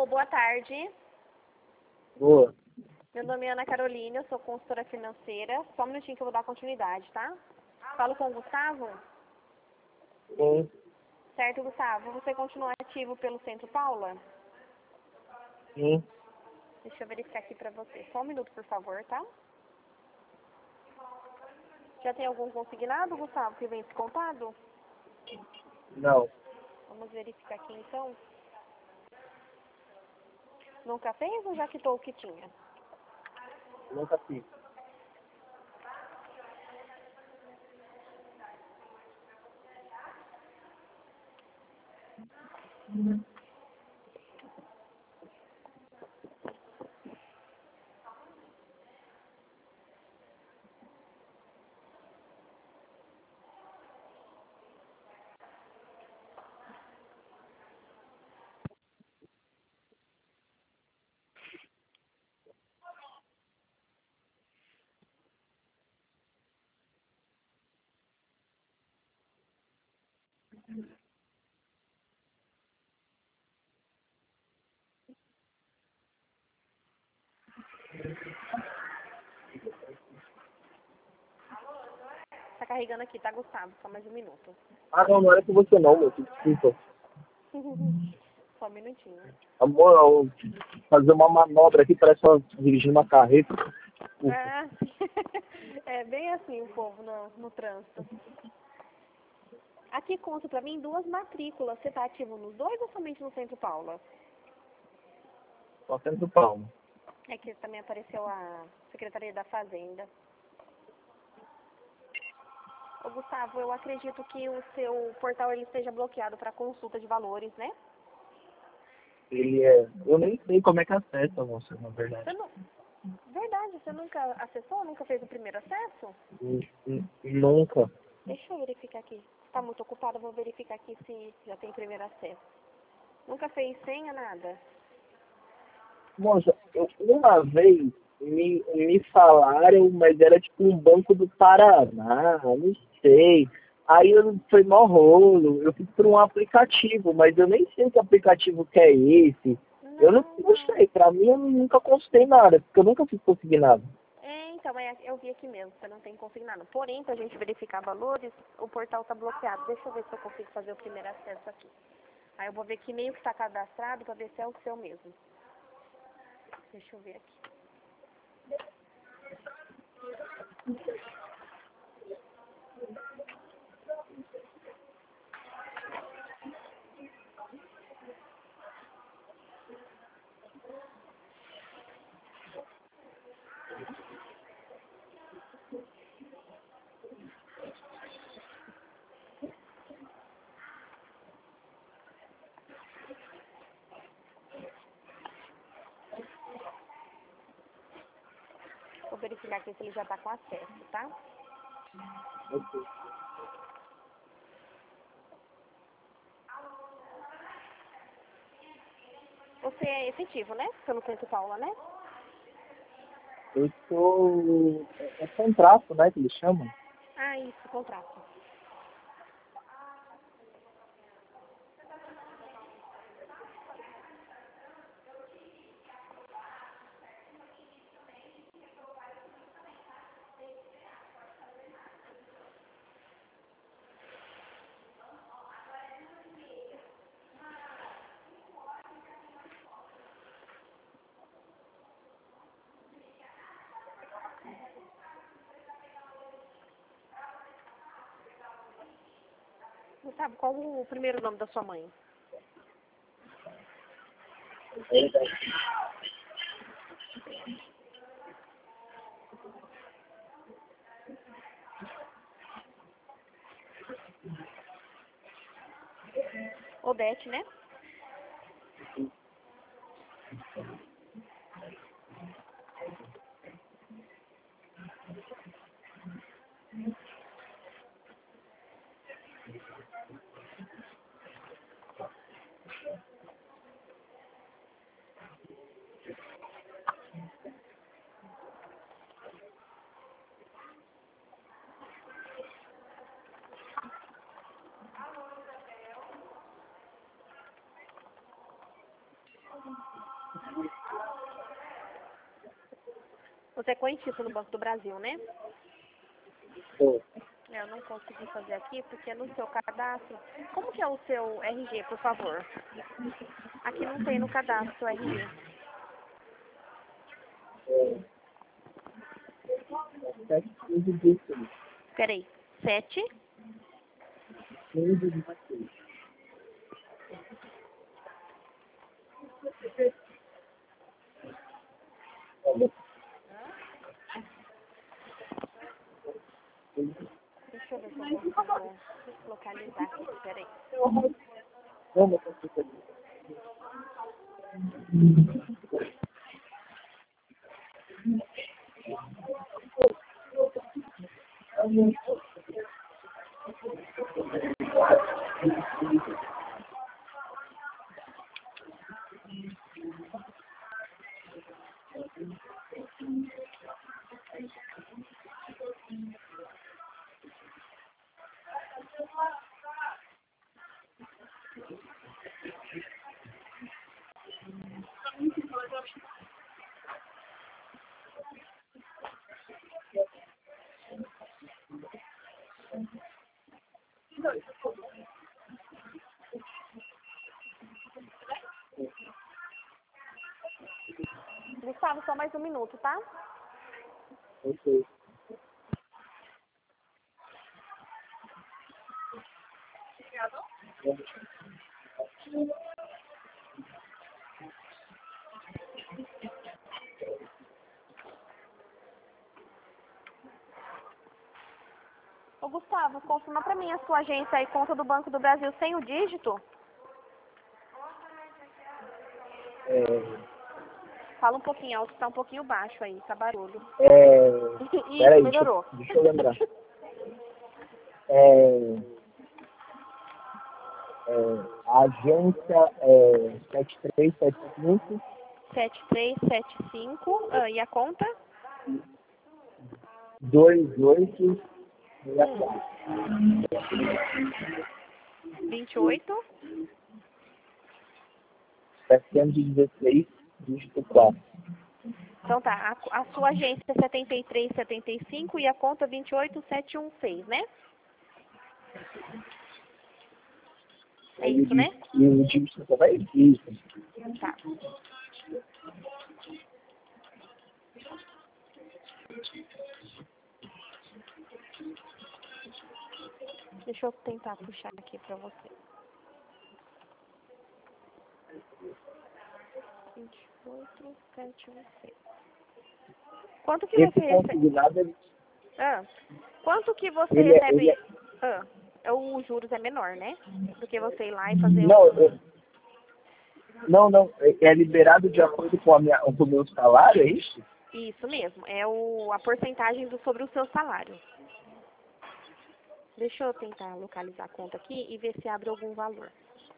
Alô, boa tarde. Boa. Meu nome é Ana Carolina, eu sou consultora financeira. Só um minutinho que eu vou dar continuidade, tá? Falo com o Gustavo? Sim. Certo, Gustavo. Você continua ativo pelo Centro Paula? Sim. Deixa eu verificar aqui pra você. Só um minuto, por favor, tá? Já tem algum consignado, Gustavo, que vem descontado? Não. Vamos verificar aqui, então. Nunca fez ou já quitou o que tinha? Nunca fiz. Tá carregando aqui, tá, Gustavo? Só mais um minuto. Não era com você não, moço. Desculpa. Só um minutinho. Amor, eu vou fazer uma manobra aqui, parece que eu dirigindo uma carreta. Desculpa. Ah, é bem assim o povo no trânsito. Aqui conta pra mim 2 matrículas. Você tá ativo nos 2 ou somente no Centro Paula? Só Centro Palma. É que também apareceu a Secretaria da Fazenda. Ô, Gustavo, eu acredito que o seu portal ele esteja bloqueado para consulta de valores, né? Ele é... Eu nem sei como é que acessa, moça, na Você verdade. não... Verdade, você nunca acessou? Nunca fez o primeiro acesso? Nunca. Deixa eu verificar aqui. Tá muito ocupado, eu vou verificar aqui se já tem primeiro acesso. Nunca fez senha, nada? Moça, uma vez me falaram, mas era tipo um banco do Paraná, não sei. Aí foi mó rolo, eu fiz por um aplicativo, mas eu nem sei que aplicativo que é esse. Eu não Não. sei, pra mim eu nunca consultei nada, porque eu nunca fiz consignado. Então, eu vi aqui mesmo, você não tem consignado. Porém, para a gente verificar valores, o portal está bloqueado. Deixa eu ver se eu consigo fazer o primeiro acesso aqui. Aí eu vou ver que e-mail que está cadastrado para ver se é o seu mesmo. Deixa eu ver aqui. Vou verificar aqui se ele já está com acesso, tá? Você é efetivo, né? Pelo Centro Paula, né? Eu sou... É contrato, né, que eles chamam. Ah, isso, contrato. Gustavo, qual o primeiro nome da sua mãe? Odete, né? Você é correntista no Banco do Brasil, né? Pô, Eu não consegui fazer aqui porque no seu cadastro... Como que é o seu RG, por favor? Aqui não tem no cadastro seu RG. 7, 15, 16. Peraí. 7? 15, 16. Deixa eu ver se eu consigo localizar aqui. Peraí. Vamos conseguir. Gustavo, só mais um minuto, tá? Ok. Ô, Gustavo, confirma pra mim a sua agência aí, conta do Banco do Brasil sem o dígito? É, Fala um pouquinho alto, tá um pouquinho baixo aí, tá barulho. Isso, peraí, melhorou. deixa eu lembrar. É, a agência é 7375 7375, e a conta? 2864. 28. 716, dígito 4. Então tá, a sua agência é 7375 e a conta 28716, né? É isso, né? E o dígito só vai isso. Tá. Deixa eu tentar puxar aqui pra você. 28716. Quanto que você Esse recebe? consignado, ele, Quanto que você ele, é, ele recebe? é... Os juros é menor, né? Do que você ir lá e fazer Não, não, é liberado de acordo com, com o meu salário, é isso? Isso mesmo, é a porcentagem sobre o seu salário. Deixa eu tentar localizar a conta aqui e ver se abre algum valor.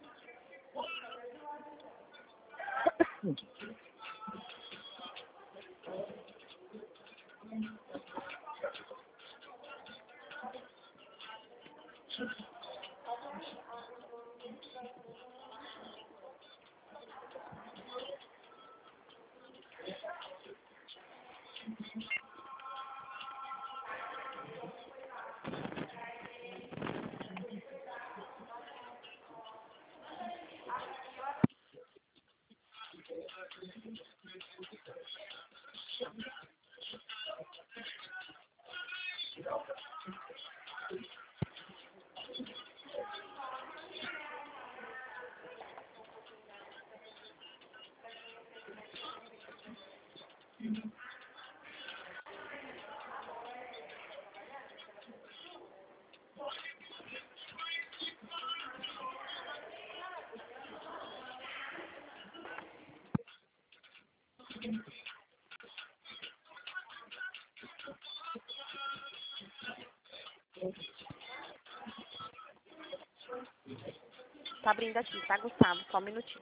Tá abrindo aqui, tá, Gustavo? Só um minutinho.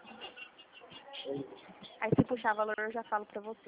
Aí se puxar valor eu já falo pra você.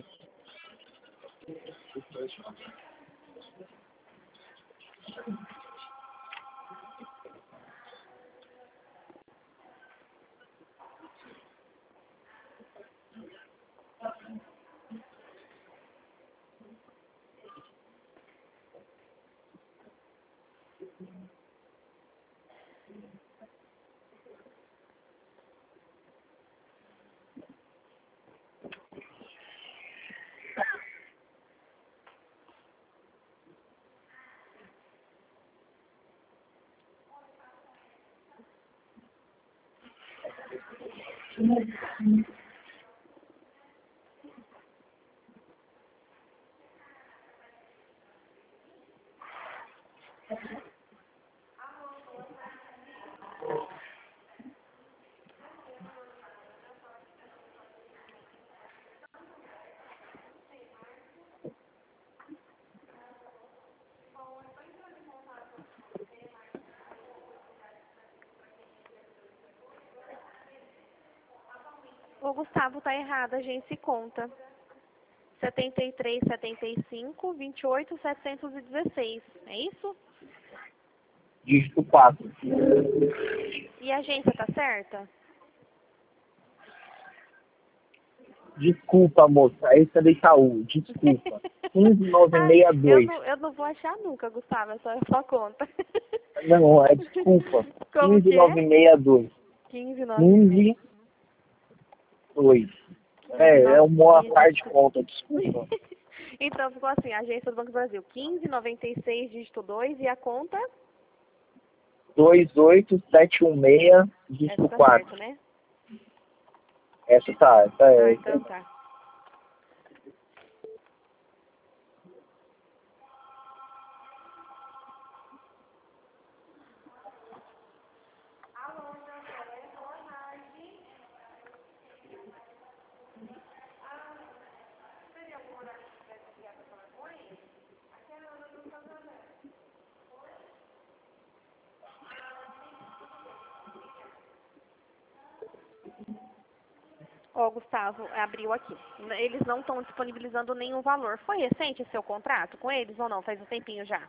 O Gustavo tá errado, a gente se conta. 73, 75, 28, 716. É isso? Dígito 4. E a agência tá certa? Desculpa, moça. Esse é do Itaú. Desculpa. 15962. Eu não vou achar nunca, Gustavo, é só a sua conta. Não, é desculpa. Como que é? 15962. 15,9. 2. É uma parte de conta, desculpa. Então ficou assim, a agência do Banco do Brasil, 1596, dígito 2, e a conta? 28716, dígito Essa tá 4. certo, né? Essa tá. Então tá. Ó, Gustavo, abriu aqui. Eles não estão disponibilizando nenhum valor. Foi recente o seu contrato com eles ou não? Faz um tempinho já?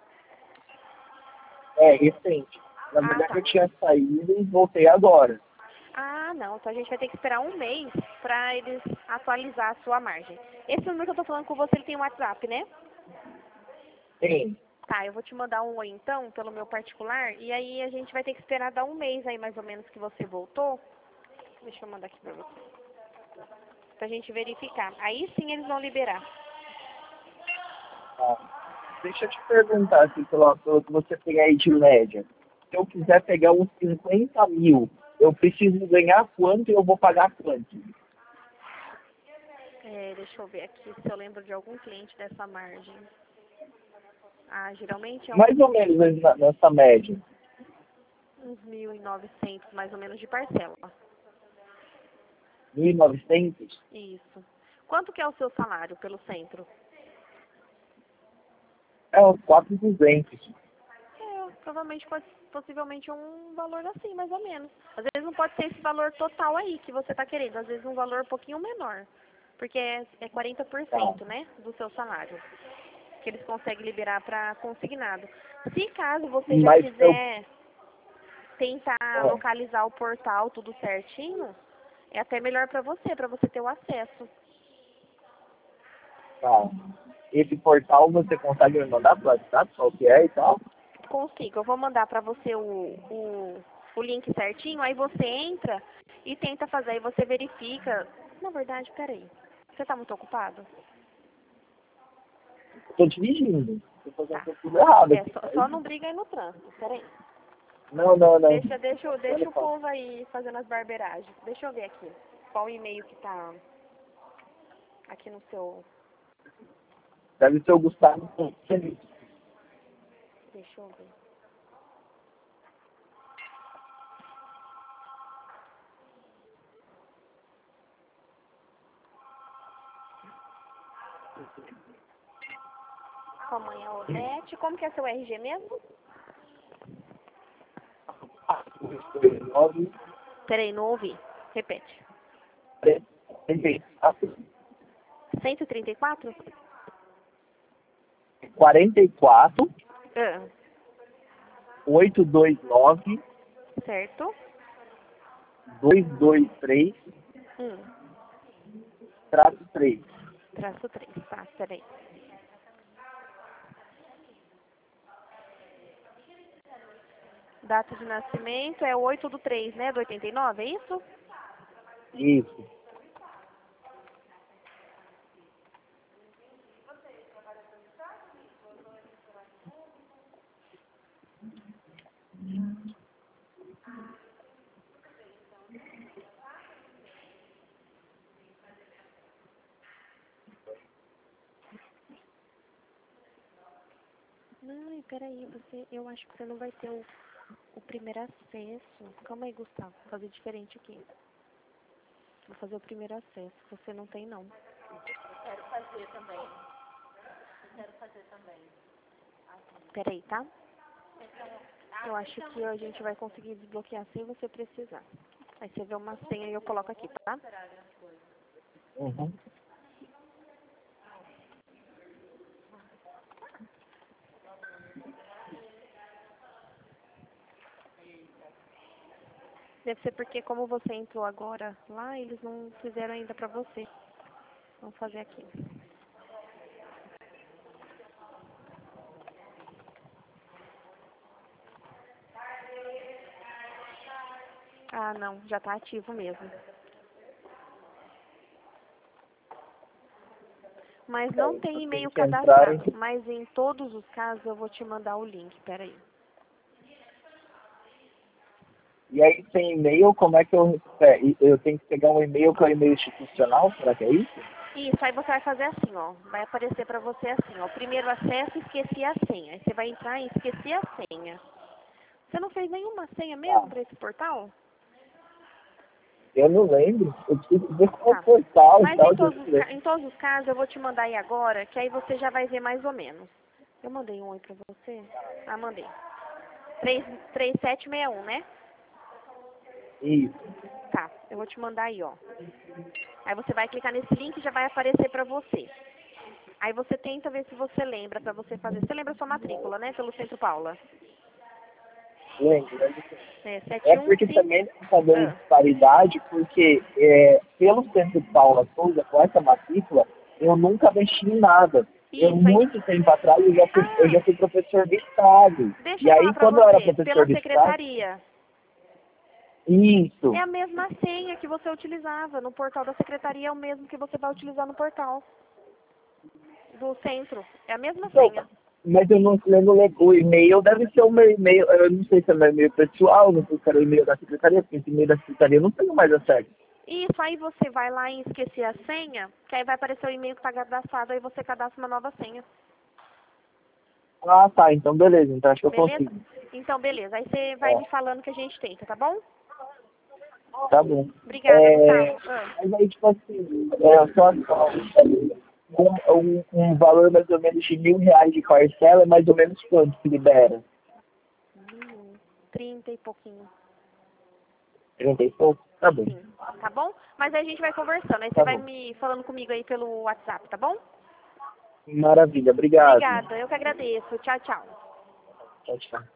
É, recente. Na verdade, Tá. eu tinha saído e voltei agora. Ah, não. Então a gente vai ter que esperar um mês para eles atualizar a sua margem. Esse número que eu tô falando com você, ele tem um WhatsApp, né? Tem. Tá, eu vou te mandar um oi então, pelo meu particular, e aí a gente vai ter que esperar dar um mês aí mais ou menos que você voltou. Deixa eu mandar aqui pra você. Pra gente verificar. Aí sim eles vão liberar. Tá. Deixa eu te perguntar, assim, pelo que você tem aí de média. Se eu quiser pegar uns 50 mil, eu preciso ganhar quanto e eu vou pagar quanto? Deixa eu ver aqui se eu lembro de algum cliente dessa margem. Ah, geralmente é Mais ou menos nessa média. uns 1.900 mais ou menos de parcela. 1.900? Isso. Quanto que é o seu salário pelo centro? É uns 4.200. Provavelmente possivelmente um valor assim, mais ou menos. Às vezes não pode ser esse valor total aí que você está querendo, às vezes um valor um pouquinho menor. Porque é 40%, né, do seu salário. Que eles conseguem liberar para consignado. Se caso você já Mas quiser tentar eu... localizar o portal tudo certinho, é até melhor para você ter o acesso. Tá. Esse portal você consegue me mandar pro WhatsApp, qual que é e tal? Consigo, eu vou mandar para você o link certinho, aí você entra e tenta fazer, aí você verifica. Na verdade, peraí, você tá muito ocupado? Tô dirigindo. Tô fazendo Tá. tudo errado É, aqui. só não briga aí no trânsito, peraí. Não. Deixa Olha o só. povo aí fazendo as barbeiragens. Deixa eu ver aqui. Qual e-mail que tá aqui no seu... Deve ser o Gustavo. Deixa eu ver. Sua mãe é Odete. Como que é seu RG mesmo? 9, Peraí, não ouvi. Repete. 134? 44 Ah, 829 certo. 223 traço 3. Traço 3, tá, peraí. Data de nascimento é 8/3, né, do 89, é isso? Isso. peraí, eu acho que você não vai ter o primeiro acesso. Calma aí, Gustavo, vou fazer diferente aqui. Vou fazer o primeiro acesso, você não tem não. Quero fazer também. Quero fazer também. Peraí, tá? Eu acho que a gente vai conseguir desbloquear sem você precisar. Aí você vê uma senha e eu coloco aqui, tá? Uhum. Deve ser porque como você entrou agora lá, eles não fizeram ainda pra você. Vamos fazer aqui. Ah, não, já tá ativo mesmo. Mas não tem e-mail que entrar cadastrado. Mas em todos os casos eu vou te mandar o link. Peraí. E aí, sem e-mail, como é que eu tenho que pegar um e-mail que é um e-mail institucional? Será que é isso? Isso, aí você vai fazer assim, ó. Vai aparecer pra você assim, ó. Primeiro acesso, esqueci a senha. Aí você vai entrar em esqueci a senha. Você não fez nenhuma senha mesmo pra esse portal? Eu não lembro. Eu preciso ver qual Tá. portal e Mas tal. em todos os casos eu vou te mandar aí agora, que aí você já vai ver mais ou menos. Eu mandei um oi pra você? Ah, mandei. 3761, né? Isso. Tá, eu vou te mandar aí, ó. Aí você vai clicar nesse link e já vai aparecer pra você. Aí você tenta ver se você lembra pra você fazer. Você lembra a sua matrícula, né? Pelo Centro Paula. Lembro. É, É porque 715. também está dando Ah, disparidade, porque pelo Centro de Paula Souza, com essa matrícula, eu nunca mexi em nada. isso, aí. Muito tempo atrás, eu Ah, já fui professor de Estado. deixa E eu falar aí, pra quando eu era você. professor Pela de Estado, secretaria. É isso. a mesma senha que você utilizava no portal da secretaria, é o mesmo que você vai utilizar no portal do centro. É a mesma Então, senha. mas eu não lembro o e-mail, deve ser o meu e-mail, eu não sei se é meu e-mail pessoal, não sei se era o e-mail da secretaria, porque esse e-mail da secretaria eu não tenho mais acesso. Isso, aí você vai lá e esquecer a senha, que aí vai aparecer o e-mail que está cadastrado, aí você cadastra uma nova senha. Ah, tá, então beleza, então acho que eu Beleza? consigo. Então, beleza. Aí você vai É, me falando que a gente tenta, tá bom? tá bom. Obrigada, Gustavo. Mas aí, tipo assim, só um valor mais ou menos de R$ 1.000 de parcela, é mais ou menos quanto que libera? 30 e pouquinho. 30 e pouco? Tá bom, Sim, tá bom? Mas aí a gente vai conversando. Aí você tá vai bom. me falando comigo aí pelo WhatsApp, tá bom? Maravilha, obrigado. Obrigada, eu que agradeço. Tchau, tchau. Tchau, tchau.